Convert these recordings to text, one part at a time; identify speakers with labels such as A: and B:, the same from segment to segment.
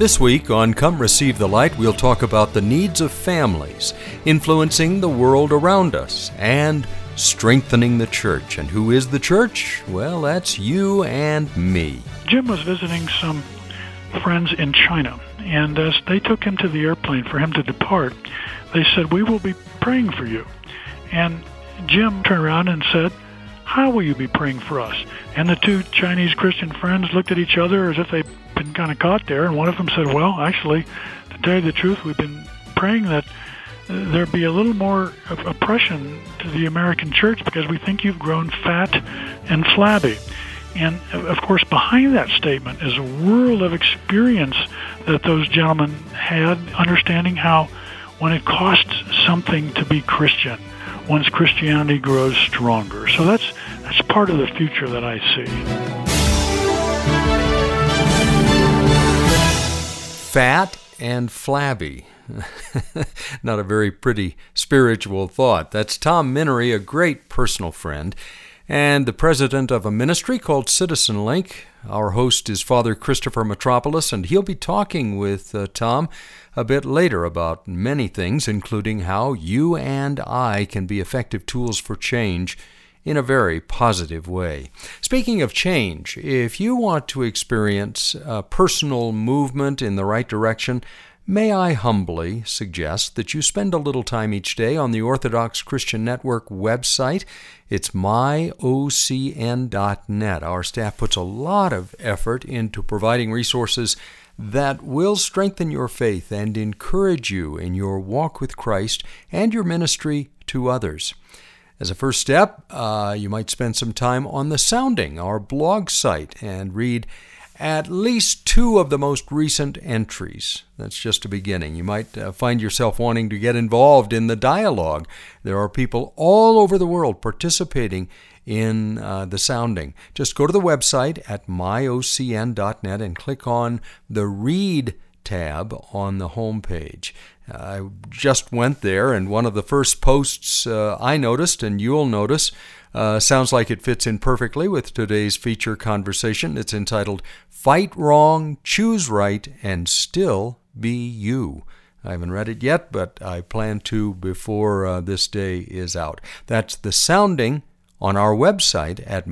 A: This week on Come Receive the Light, we'll talk about the needs of families, influencing the world around us, and strengthening the church. And who is the church? Well, that's you and me.
B: Jim was visiting some friends in China, and as they took him to the airplane for him to depart, they said, "We will be praying for you." And Jim turned around and said, "How will you be praying for us?" And the two Chinese Christian friends looked at each other as if they'd been kind of caught there, and one of them said, "Well, actually, to tell you the truth, we've been praying that there be a little more of oppression to the American church because we think you've grown fat and flabby." And, of course, behind that statement is a world of experience that those gentlemen had, understanding how when it costs something to be Christian, one's Christianity grows stronger. So that's part of the future that I see.
A: Fat and flabby. Not a very pretty spiritual thought. That's Tom Minery, a great personal friend, and the president of a ministry called Citizen Link. Our host is Father Christopher Metropolis, and he'll be talking with Tom a bit later about many things, including how you and I can be effective tools for change in a very positive way. Speaking of change, if you want to experience personal movement in the right direction, may I humbly suggest that you spend a little time each day on the Orthodox Christian Network website. It's myocn.net. Our staff puts a lot of effort into providing resources that will strengthen your faith and encourage you in your walk with Christ and your ministry to others. As a first step, you might spend some time on The Sounding, our blog site, and read at least 2 of the most recent entries. That's just a beginning. You might find yourself wanting to get involved in the dialogue. There are people all over the world participating in The Sounding. Just go to the website at myocn.net and click on the Read tab on the home page. I just went there, and one of the first posts I noticed, and you'll notice, sounds like it fits in perfectly with today's feature conversation. It's entitled, "Fight Wrong, Choose Right, and Still Be You." I haven't read it yet, but I plan to before this day is out. That's The Sounding on our website at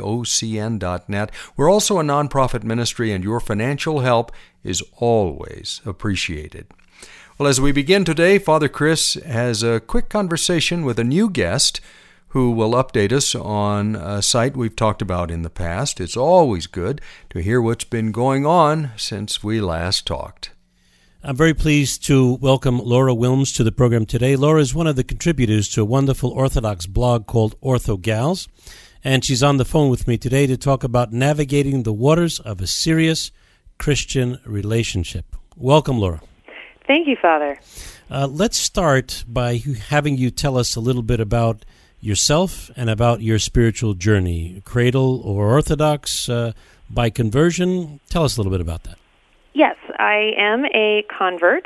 A: myocn.net. We're also a nonprofit ministry, and your financial help is always appreciated. Well, as we begin today, Father Chris has a quick conversation with a new guest who will update us on a site we've talked about in the past. It's always good to hear what's been going on since we last talked.
C: I'm very pleased to welcome Laura Wilms to the program today. Laura is one of the contributors to a wonderful Orthodox blog called OrthoGals, and she's on the phone with me today to talk about navigating the waters of a serious Christian relationship. Welcome, Laura.
D: Thank you, Father.
C: Let's start by having you tell us a little bit about yourself and about your spiritual journey, cradle or Orthodox, by conversion. Tell us a little bit about that.
D: Yes, I am a convert,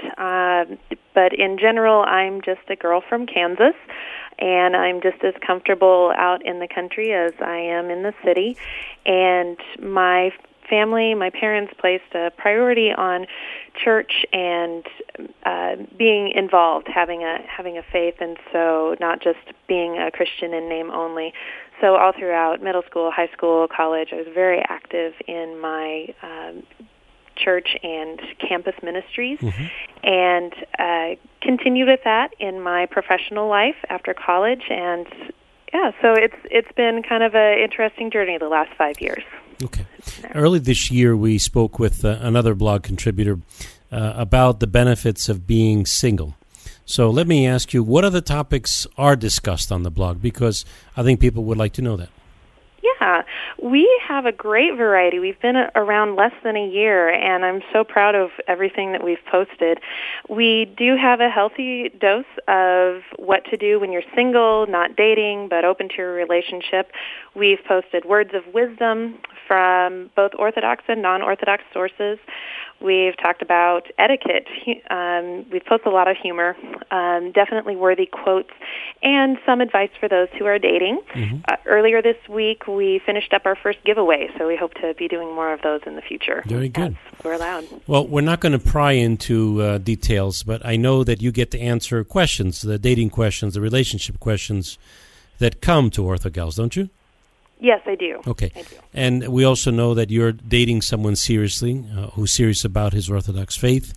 D: but in general, I'm just a girl from Kansas, and I'm just as comfortable out in the country as I am in the city. And my family, my parents placed a priority on church and being involved, having a faith, and so not just being a Christian in name only. So all throughout middle school, high school, college, I was very active in my church and campus ministries, and continued with that in my professional life after college. And yeah, so it's been kind of an interesting journey the last 5 years.
C: Okay. Early this year, we spoke with another blog contributor about the benefits of being single. So let me ask you, what other topics are discussed on the blog? Because I think people would like to know that.
D: Yeah, we have a great variety. We've been around less than a year, and I'm so proud of everything that we've posted. We do have a healthy dose of what to do when you're single, not dating, but open to your relationship. We've posted words of wisdom from both Orthodox and non-Orthodox sources. We've talked about etiquette. We've posted a lot of humor, definitely worthy quotes, and some advice for those who are dating. Earlier this week, we finished up our first giveaway, so we hope to be doing more of those in the future.
C: Very good.
D: We're allowed.
C: Well, we're not going to pry into details, but I know that you get to answer questions, the dating questions, the relationship questions that come to OrthoGals, don't you?
D: Yes, I do.
C: Okay.
D: I do.
C: And we also know that you're dating someone seriously, who's serious about his Orthodox faith.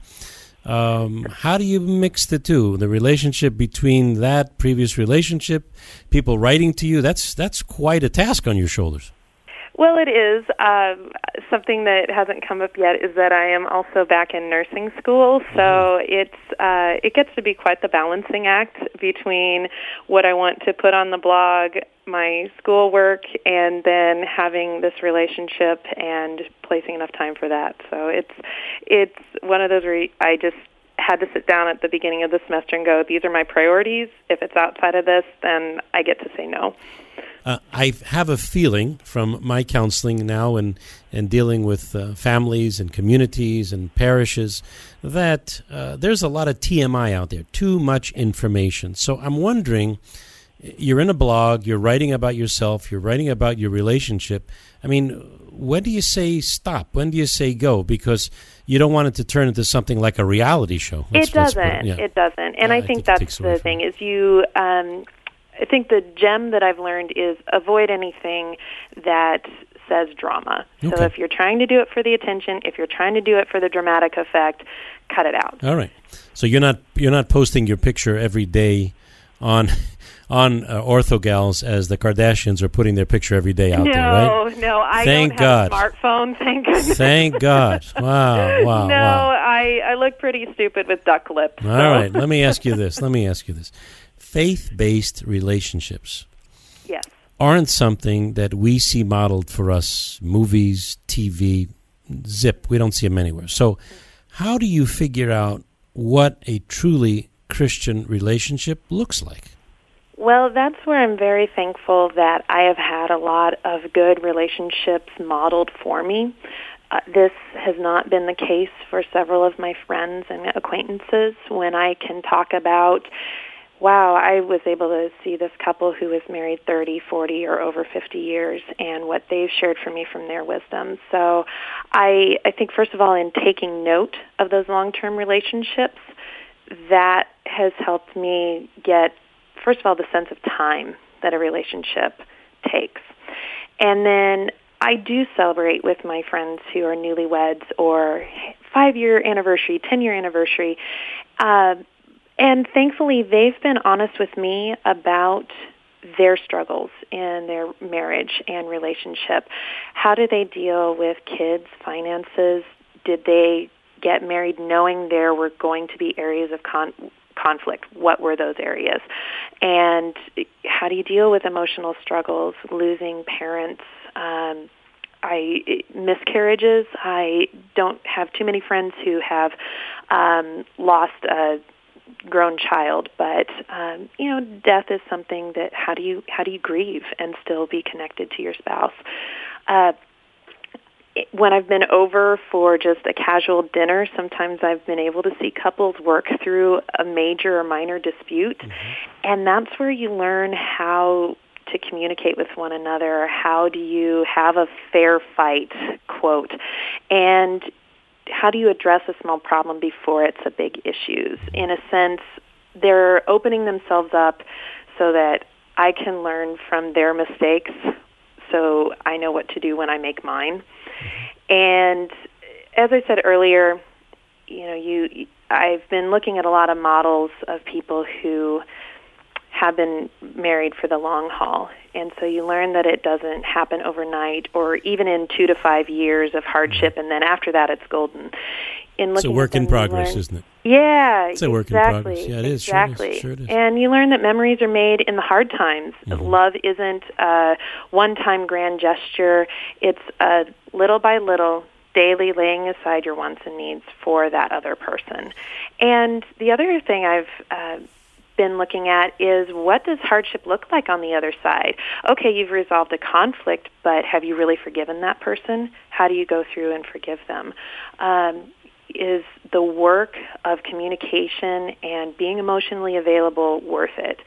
C: How do you mix the two? The relationship between that previous relationship, people writing to you, that's quite a task on your shoulders.
D: Well, it is. Something that hasn't come up yet is that I am also back in nursing school, so it gets to be quite the balancing act between what I want to put on the blog, my schoolwork, and then having this relationship and placing enough time for that. So it's one of those where I just had to sit down at the beginning of the semester and go, these are my priorities. If it's outside of this, then I get to say no.
C: I have a feeling from my counseling now and dealing with families and communities and parishes that there's a lot of TMI out there, too much information. So I'm wondering, you're in a blog, you're writing about yourself, you're writing about your relationship. I mean, when do you say stop? When do you say go? Because you don't want it to turn into something like a reality show.
D: It doesn't. And I think that's the thing is I think the gem that I've learned is avoid anything that says drama. Okay. So if you're trying to do it for the attention, if you're trying to do it for the dramatic effect, cut it out.
C: All right. So you're not posting your picture every day on OrthoGals as the Kardashians are putting their picture every day out there, right?
D: No, I
C: Thank
D: don't
C: God.
D: have a smartphone, thank goodness.
C: Thank God. Wow.
D: No, I look pretty stupid with duck lips.
C: All right, let me ask you this. Faith-based relationships aren't something that we see modeled for us, movies, TV, zip. We don't see them anywhere. So how do you figure out what a truly Christian relationship looks like?
D: Well, that's where I'm very thankful that I have had a lot of good relationships modeled for me. This has not been the case for several of my friends and acquaintances when I can talk about, wow, I was able to see this couple who was married 30, 40, or over 50 years and what they've shared for me from their wisdom. So I think, first of all, in taking note of those long-term relationships, that has helped me get, first of all, the sense of time that a relationship takes. And then I do celebrate with my friends who are newlyweds or 5-year anniversary, 10-year anniversary. And thankfully, they've been honest with me about their struggles in their marriage and relationship. How do they deal with kids, finances? Did they get married knowing there were going to be areas of conflict? What were those areas? And how do you deal with emotional struggles, losing parents, miscarriages? I don't have too many friends who have lost a grown child, but death is something that how do you grieve and still be connected to your spouse? When I've been over for just a casual dinner, sometimes I've been able to see couples work through a major or minor dispute, and that's where you learn how to communicate with one another. How do you have a fair fight, quote, and how do you address a small problem before it's a big issue? In a sense, they're opening themselves up so that I can learn from their mistakes so I know what to do when I make mine. And as I said earlier, I've been looking at a lot of models of people who have been married for the long haul. And so you learn that it doesn't happen overnight or even in 2 to 5 years of hardship, and then after that it's golden.
C: It's a work in progress, isn't it?
D: Yeah,
C: it's a work in progress. Yeah, it is.
D: Exactly.
C: Sure it is.
D: And you learn that memories are made in the hard times. Love isn't a one-time grand gesture. It's a little by little, daily laying aside your wants and needs for that other person. And the other thing I've been looking at is, what does hardship look like on the other side? Okay, you've resolved a conflict, but have you really forgiven that person? How do you go through and forgive them? Is the work of communication and being emotionally available worth it?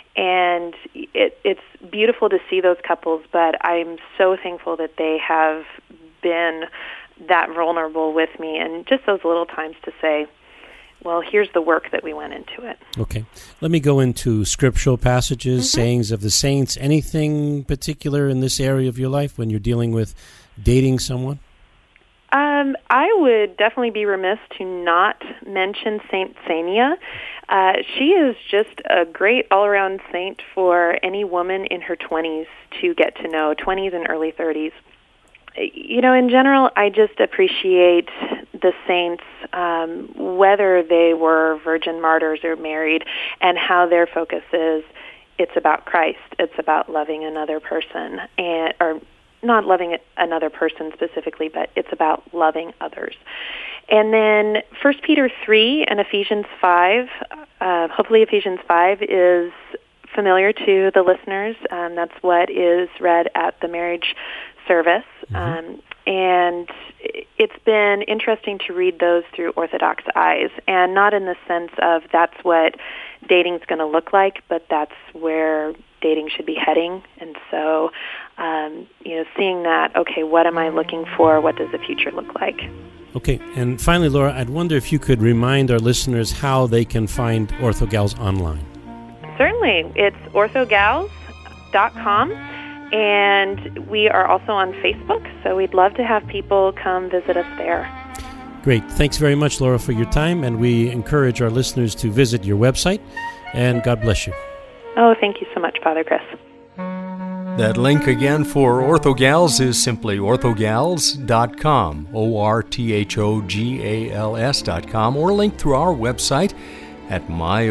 D: And it's beautiful to see those couples, but I'm so thankful that they have been that vulnerable with me, and just those little times to say, well, here's the work that we went into it.
C: Okay. Let me go into scriptural passages, sayings of the saints. Anything particular in this area of your life when you're dealing with dating someone?
D: I would definitely be remiss to not mention Saint Xenia. She is just a great all-around saint for any woman in her 20s to get to know, 20s and early 30s. You know, in general, I just appreciate the saints, whether they were virgin martyrs or married, and how their focus is, it's about Christ. It's about loving another person, or not loving another person specifically, but it's about loving others. And then 1 Peter 3 and Ephesians 5, hopefully Ephesians 5 is familiar to the listeners. That's what is read at the marriage service. And it's been interesting to read those through Orthodox eyes, and not in the sense of that's what dating's going to look like, but that's where dating should be heading. And so, seeing that, okay, what am I looking for? What does the future look like?
C: Okay, and finally, Laura, I'd wonder if you could remind our listeners how they can find OrthoGals online.
D: Certainly. It's orthogals.com, and we are also on Facebook, so we'd love to have people come visit us there.
C: Great. Thanks very much, Laura, for your time, and we encourage our listeners to visit your website, and God bless you.
D: Oh, thank you so much, Father Chris.
A: That link again for OrthoGals is simply orthogals.com, ORTHOGALS.com, or link through our website at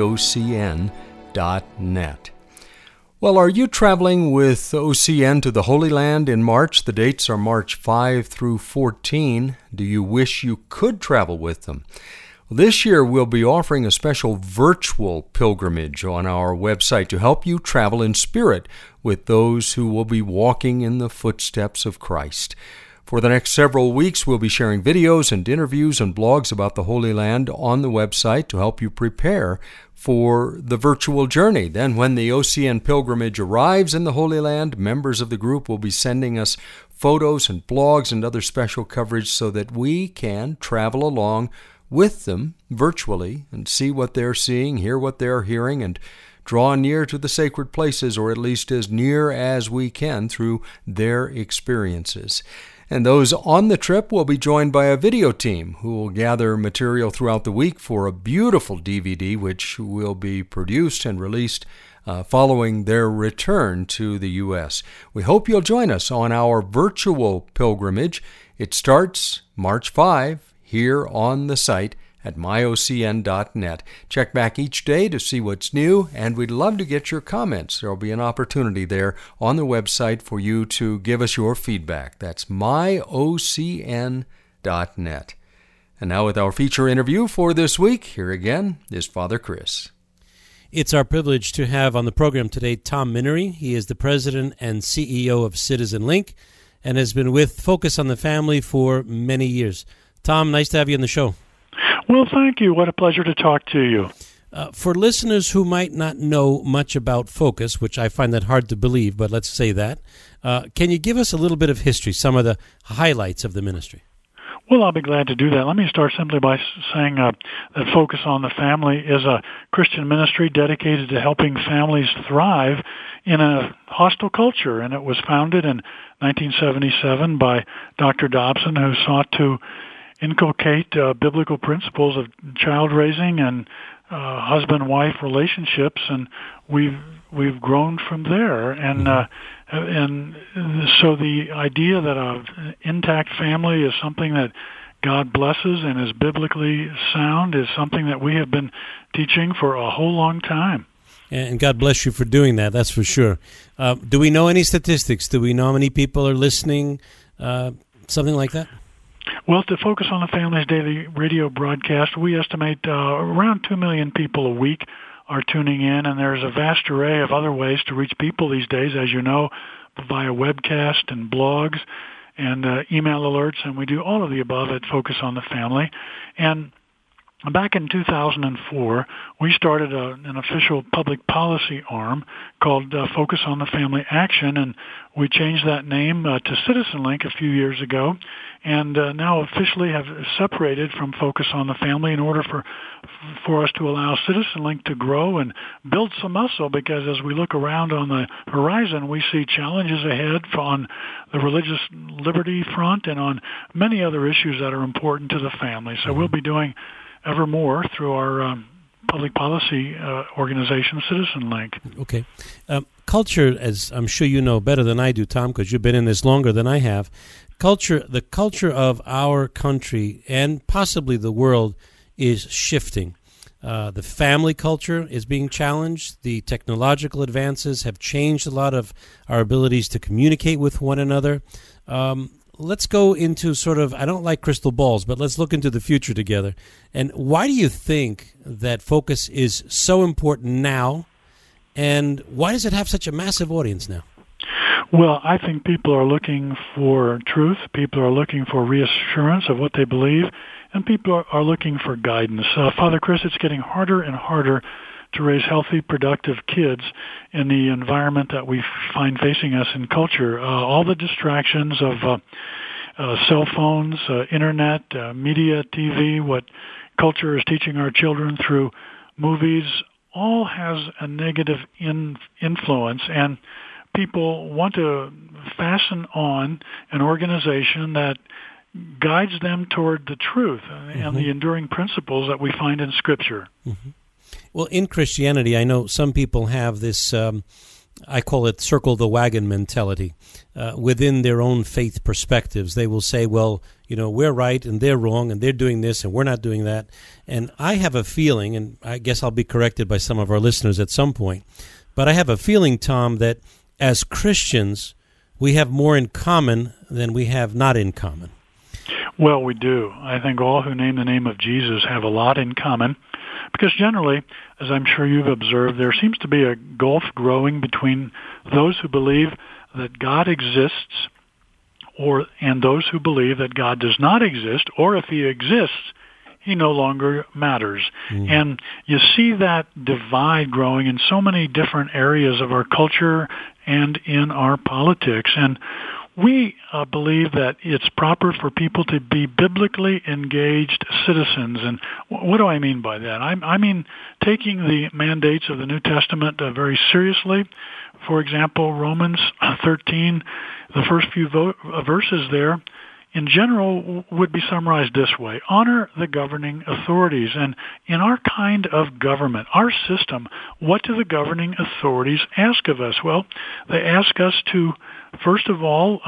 A: myocn.net. Well, are you traveling with OCN to the Holy Land in March? The dates are March 5 through 14. Do you wish you could travel with them? This year, we'll be offering a special virtual pilgrimage on our website to help you travel in spirit with those who will be walking in the footsteps of Christ. For the next several weeks, we'll be sharing videos and interviews and blogs about the Holy Land on the website to help you prepare for the virtual journey. Then when the OCN pilgrimage arrives in the Holy Land, members of the group will be sending us photos and blogs and other special coverage so that we can travel along with them virtually and see what they're seeing, hear what they're hearing, and draw near to the sacred places, or at least as near as we can through their experiences. And those on the trip will be joined by a video team who will gather material throughout the week for a beautiful DVD which will be produced and released following their return to the U.S. We hope you'll join us on our virtual pilgrimage. It starts March 5 here on the site at myocn.net. Check back each day to see what's new, and we'd love to get your comments. There will be an opportunity there on the website for you to give us your feedback. That's myocn.net. And now with our feature interview for this week, here again is Father Chris.
C: It's our privilege to have on the program today Tom Minery. He is the president and CEO of Citizen Link and has been with Focus on the Family for many years. Tom, nice to have you on the show.
B: Well, thank you. What a pleasure to talk to you.
C: For listeners who might not know much about Focus, which I find that hard to believe, but let's say that, can you give us a little bit of history, some of the highlights of the ministry?
B: Well, I'll be glad to do that. Let me start simply by saying that Focus on the Family is a Christian ministry dedicated to helping families thrive in a hostile culture, and it was founded in 1977 by Dr. Dobson, who sought to inculcate biblical principles of child raising and husband-wife relationships, and we've grown from there. And so the idea that an intact family is something that God blesses and is biblically sound is something that we have been teaching for a whole long time.
C: And God bless you for doing that, that's for sure. Do we know any statistics? Do we know how many people are listening? Something like that?
B: Well, to Focus on the Family's daily radio broadcast, we estimate around 2 million people a week are tuning in, and there's a vast array of other ways to reach people these days, as you know, via webcast and blogs and email alerts, and we do all of the above at Focus on the Family. And back in 2004, we started an official public policy arm called Focus on the Family Action, and we changed that name to CitizenLink a few years ago, and now officially have separated from Focus on the Family in order for us to allow CitizenLink to grow and build some muscle, because as we look around on the horizon, we see challenges ahead on the religious liberty front and on many other issues that are important to the family. So we'll be doing ever more through our public policy organization, CitizenLink.
C: Okay. Culture, as I'm sure you know better than I do, Tom, because you've been in this longer than I have, the culture of our country and possibly the world is shifting. The family culture is being challenged. The technological advances have changed a lot of our abilities to communicate with one another. Let's go into sort of, I don't like crystal balls, but let's look into the future together. And why do you think that Focus is so important now, and why does it have such a massive audience now?
B: Well, I think people are looking for truth. People are looking for reassurance of what they believe, and people are looking for guidance. Father Chris, it's getting harder and harder to raise healthy, productive kids in the environment that we find facing us in culture. All the distractions of cell phones, internet, media, TV, what culture is teaching our children through movies, all has a negative influence, and people want to fasten on an organization that guides them toward the truth and the enduring principles that we find in Scripture.
C: Mm-hmm. Well, in Christianity, I know some people have this, I call it circle the wagon mentality. Within their own faith perspectives, they will say, well, you know, we're right and they're wrong and they're doing this and we're not doing that. And I have a feeling, and I guess I'll be corrected by some of our listeners at some point, but I have a feeling, Tom, that as Christians, we have more in common than we have not in common.
B: Well, we do. I think all who name the name of Jesus have a lot in common, because generally, as I'm sure you've observed, there seems to be a gulf growing between those who believe that God exists and those who believe that God does not exist, or if he exists, he no longer matters. And you see that divide growing in so many different areas of our culture and in our politics. And we believe that it's proper for people to be biblically engaged citizens. And what do I mean by that? I mean taking the mandates of the New Testament very seriously. For example, Romans 13, the first few verses there, in general, would be summarized this way: honor the governing authorities. And in our kind of government, our system, what do the governing authorities ask of us? Well, they ask us to, first of all,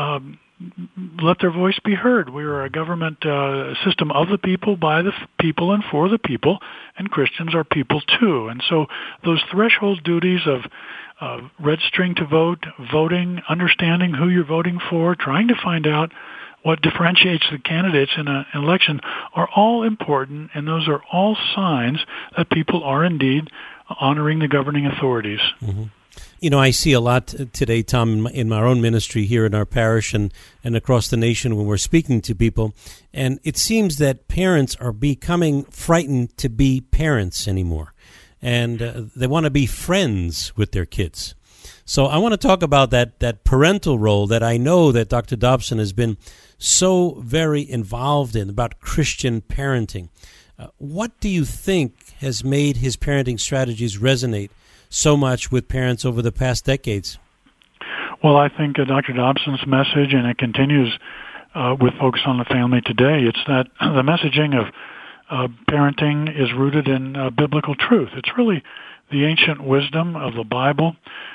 B: let their voice be heard. We are a government system of the people, by the people, and for the people, and Christians are people too. And so those threshold duties of registering to vote, voting, understanding who you're voting for, trying to find out what differentiates the candidates in an election are all important, and those are all signs that people are indeed honoring the governing authorities.
C: Mm-hmm. You know, I see a lot today, Tom, in my own ministry here in our parish and across the nation when we're speaking to people, and it seems that parents are becoming frightened to be parents anymore, and they want to be friends with their kids. So I want to talk about that parental role that I know that Dr. Dobson has been so very involved in, about Christian parenting. What do you think has made his parenting strategies resonate so much with parents over the past decades?
B: Well, I think Dr. Dobson's message, and it continues with Focus on the Family today, it's that the messaging of parenting is rooted in biblical truth. It's really the ancient wisdom of the Bible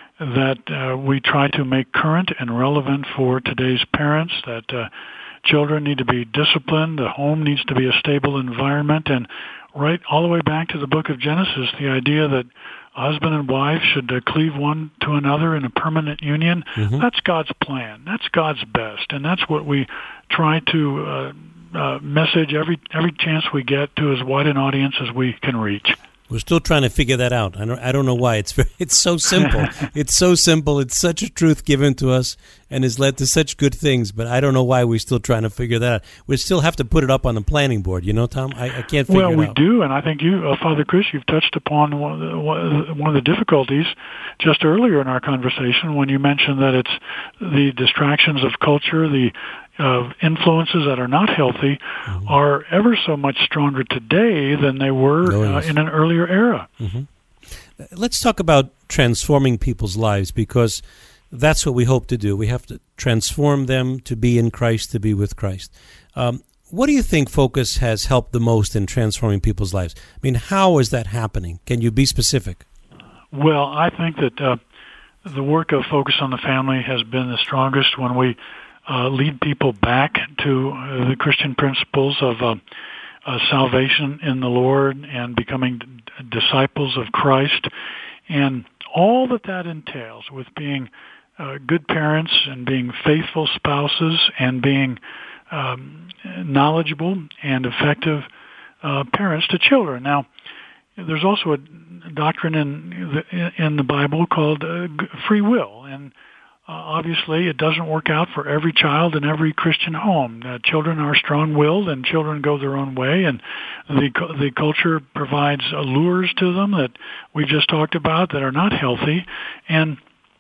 B: that we try to make current and relevant for today's parents, that children need to be disciplined, the home needs to be a stable environment, and right all the way back to the book of Genesis, the idea that husband and wife should cleave one to another in a permanent union. Mm-hmm. That's God's plan. That's God's best, and that's what we try to message every chance we get to as wide an audience as we can reach.
C: We're still trying to figure that out. I don't know why. It's so simple. It's so simple. It's such a truth given to us and has led to such good things, but I don't know why we're still trying to figure that out. We still have to put it up on the planning board, Tom? I can't figure it out.
B: Well, we do, and I think you, Father Chris, you've touched upon one of the difficulties just earlier in our conversation when you mentioned that it's the distractions of culture, the influences that are not healthy are ever so much stronger today than they were in an earlier era.
C: Let's talk about transforming people's lives, because that's what we hope to do. We have to transform them to be in Christ, to be with Christ. What do you think Focus has helped the most in transforming people's lives? I mean, how is that happening? Can you be specific?
B: Well, I think that the work of Focus on the Family has been the strongest when we lead people back to the Christian principles of salvation in the Lord and becoming disciples of Christ, and all that entails with being good parents and being faithful spouses and being knowledgeable and effective parents to children. Now, there's also a doctrine in the Bible called free will, and obviously, it doesn't work out for every child in every Christian home. Children are strong-willed, and children go their own way, and the culture provides allures to them that we just talked about that are not healthy. And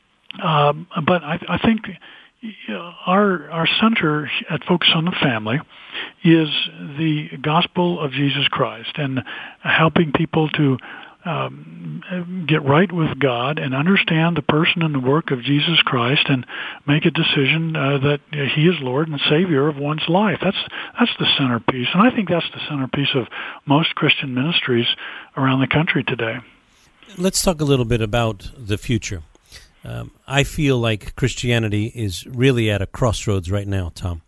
B: but I think our center at Focus on the Family is the gospel of Jesus Christ and helping people to get right with God and understand the person and the work of Jesus Christ and make a decision that He is Lord and Savior of one's life. That's the centerpiece, and I think that's the centerpiece of most Christian ministries around the country today.
C: Let's talk a little bit about the future. I feel like Christianity is really at a crossroads right now, Tom.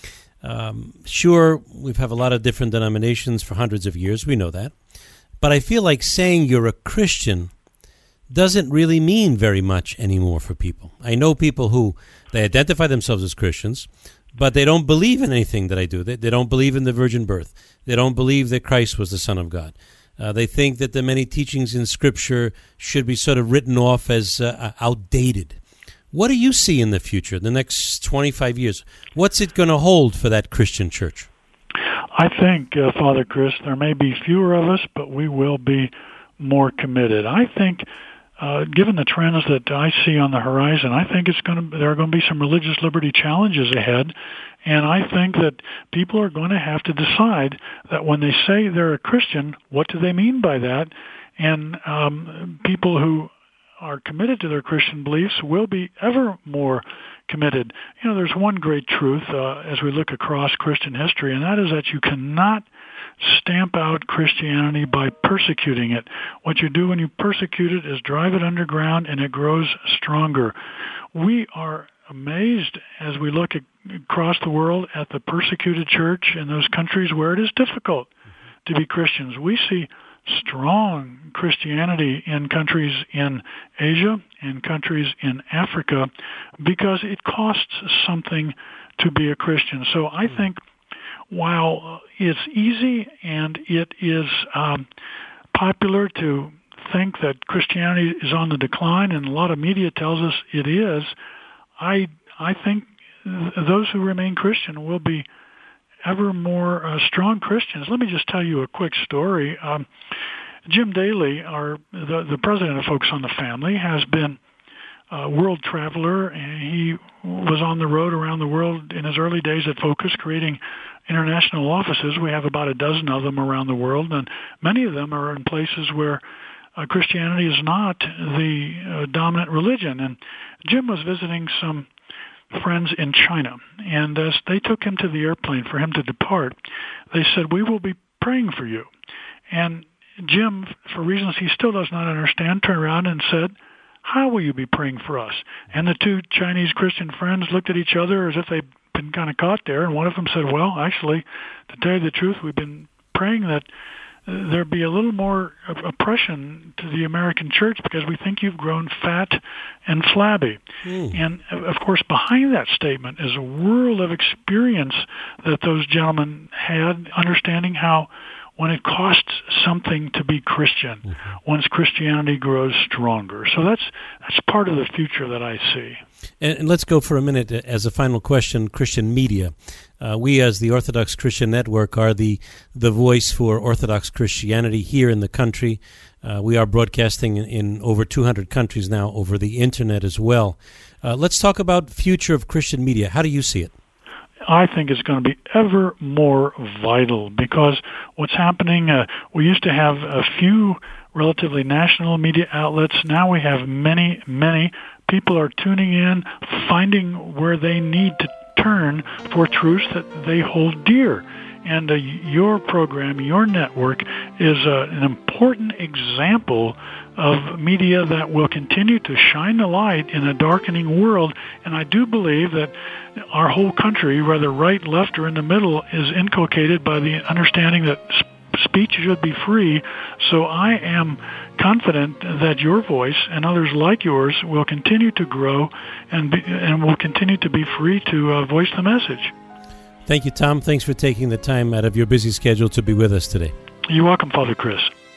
C: Sure, we've had a lot of different denominations for hundreds of years. We know that. But I feel like saying you're a Christian doesn't really mean very much anymore for people. I know people who, they identify themselves as Christians, but they don't believe in anything that I do. They don't believe in the virgin birth. They don't believe that Christ was the Son of God. They think that the many teachings in Scripture should be sort of written off as outdated. What do you see in the future, the next 25 years? What's it going to hold for that Christian church?
B: I think, Father Chris, there may be fewer of us, but we will be more committed. I think, given the trends that I see on the horizon, I think there are going to be some religious liberty challenges ahead, and I think that people are going to have to decide that when they say they're a Christian, what do they mean by that? And people who are committed to their Christian beliefs will be ever more committed. There's one great truth as we look across Christian history, and that is that you cannot stamp out Christianity by persecuting it. What you do when you persecute it is drive it underground, and it grows stronger. We are amazed as we look across the world at the persecuted church in those countries where it is difficult to be Christians. We see strong Christianity in countries in Asia and countries in Africa because it costs something to be a Christian. So I think while it's easy and it is popular to think that Christianity is on the decline, and a lot of media tells us it is, I think those who remain Christian will be ever more strong Christians. Let me just tell you a quick story. Jim Daly, the president of Focus on the Family, has been a world traveler, and he was on the road around the world in his early days at Focus, creating international offices. We have about a dozen of them around the world, and many of them are in places where Christianity is not the dominant religion. And Jim was visiting some friends in China, and as they took him to the airplane for him to depart, they said, "We will be praying for you." And Jim, for reasons he still does not understand, turned around and said, "How will you be praying for us?" And the two Chinese Christian friends looked at each other as if they'd been kind of caught there, and one of them said, "Well, actually, to tell you the truth, we've been praying that there be a little more oppression to the American church because we think you've grown fat and flabby." And, of course, behind that statement is a world of experience that those gentlemen had, understanding how when it costs something to be Christian, once Christianity grows stronger. So that's part of the future that I see.
C: And let's go for a minute as a final question, Christian media. We as the Orthodox Christian Network are the voice for Orthodox Christianity here in the country. We are broadcasting in over 200 countries now over the Internet as well. Let's talk about future of Christian media. How do you see it?
B: I think it's going to be ever more vital because what's happening, we used to have a few relatively national media outlets. Now we have many, many. People are tuning in, finding where they need to turn for truths that they hold dear. And your program, your network, is an important example of media that will continue to shine the light in a darkening world. And I do believe that our whole country, whether right, left, or in the middle, is inculcated by the understanding that speech should be free. So I am confident that your voice and others like yours will continue to grow and will continue to be free to voice the message.
C: Thank you, Tom. Thanks for taking the time out of your busy schedule to be with us today.
B: You're welcome, Father Chris.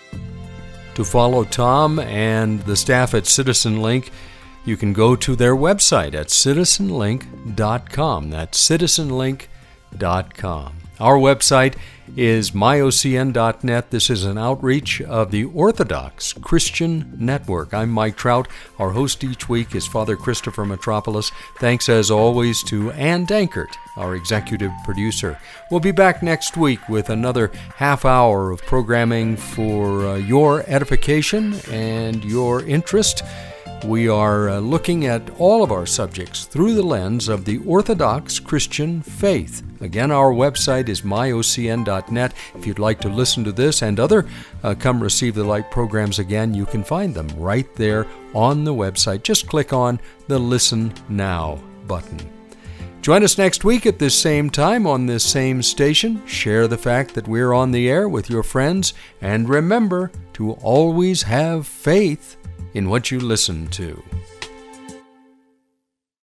A: To follow Tom and the staff at CitizenLink, you can go to their website at citizenlink.com. That's citizenlink.com. Our website is myocn.net. This is an outreach of the Orthodox Christian Network. I'm Mike Trout. Our host each week is Father Christopher Metropolis. Thanks as always to Ann Dankert, our executive producer. We'll be back next week with another half hour of programming for your edification and your interest. We are looking at all of our subjects through the lens of the Orthodox Christian faith. Again, our website is myocn.net. If you'd like to listen to this and other Come Receive the Light programs again, you can find them right there on the website. Just click on the Listen Now button. Join us next week at this same time on this same station. Share the fact that we're on the air with your friends, and remember to always have faith in what you listen to.